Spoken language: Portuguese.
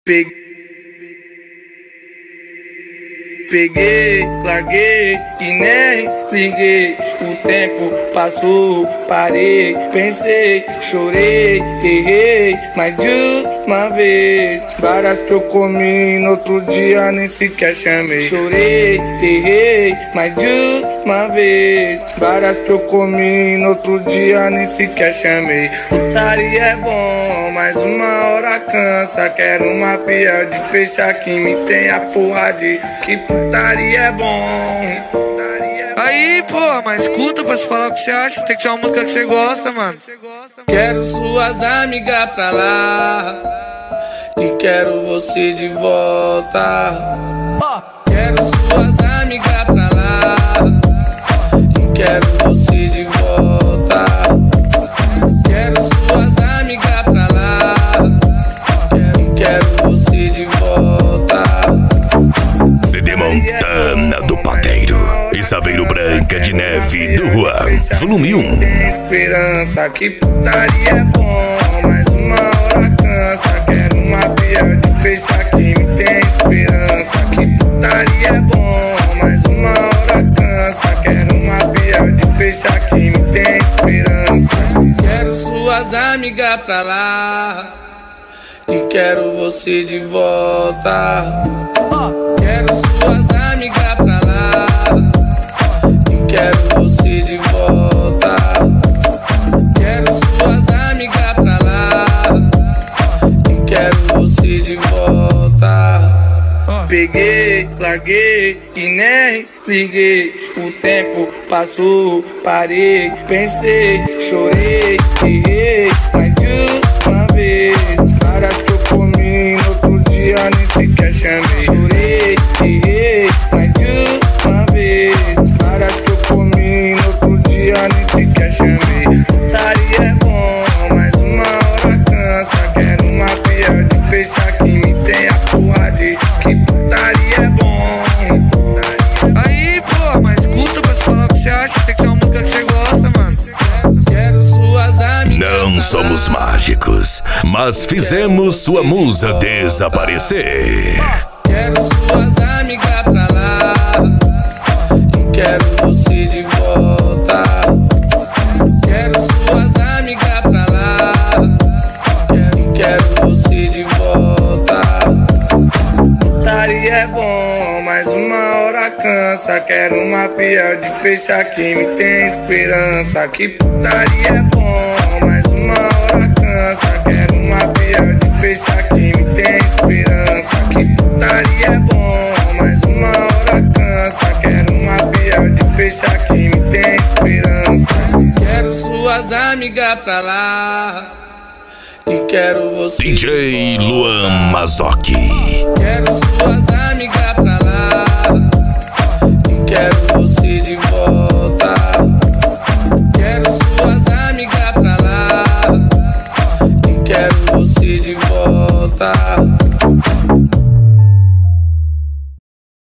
Peguei, larguei e nem liguei. O tempo passou, parei, pensei, chorei, errei mais de uma vez. Várias que eu comi no outro dia nem sequer chamei. Chorei, errei mais de uma vez. Várias que eu comi no outro dia nem sequer chamei. Putaria é bom, mas uma hora cansa. Quero uma fiel de fechar que me tenha porra de que putaria é bom. Aí, pô, mas escuta pra se falar o que você acha. Tem que ser uma música que você gosta, mano. Quero suas amigas pra lá e quero você de volta. Quero suas amigas pra lá e quero você de volta. Quero suas amigas pra lá e quero você de volta. CD Montana do Padeiro e Saveiro Branca de Neve do Juan, volume 1. Esperança que putaria é bom, mas uma hora cansa. Quero uma fiel de fechar que me tem esperança. Que putaria é bom, mas uma hora cansa. Quero uma fiel de fechar que me tem esperança. Quero suas amigas pra lá e quero você de volta. Quero suas amigas pra lá e quero você de volta. Quero suas amigas pra lá e quero você de volta. Peguei, larguei e nem liguei. O tempo passou, parei, pensei, chorei, errei mais de uma vez. Várias que eu comi no outro dia nem sequer chamei. Chorei, errei mais de uma vez. Várias que eu comi no outro dia nem sequer chamei. Putaria é bom, mas uma hora cansa. Quero uma fiel de fechar que me tenha porra de que putaria é bom. Aí, pô, mas escuta pra se falar o que você acha. Tem que ser uma música que você gosta, mano. Quero suas amigas. Não somos mágicos, mas fizemos sua musa desaparecer. Quero suas amigas pra lá e quero você de volta. Quero suas amigas pra lá e quero você de volta. Putaria é bom, mas uma hora cansa. Quero uma fiel de fechar que me tem esperança. Que putaria é bom, mas uma hora cansa. Quero uma fiel de fechar que me tem esperança. Que putaria é bom, mas uma hora cansa. Quero uma fiel de fechar que me tem esperança. Quero suas amigas pra lá e quero você DJ Luan Mazzocchi. Quero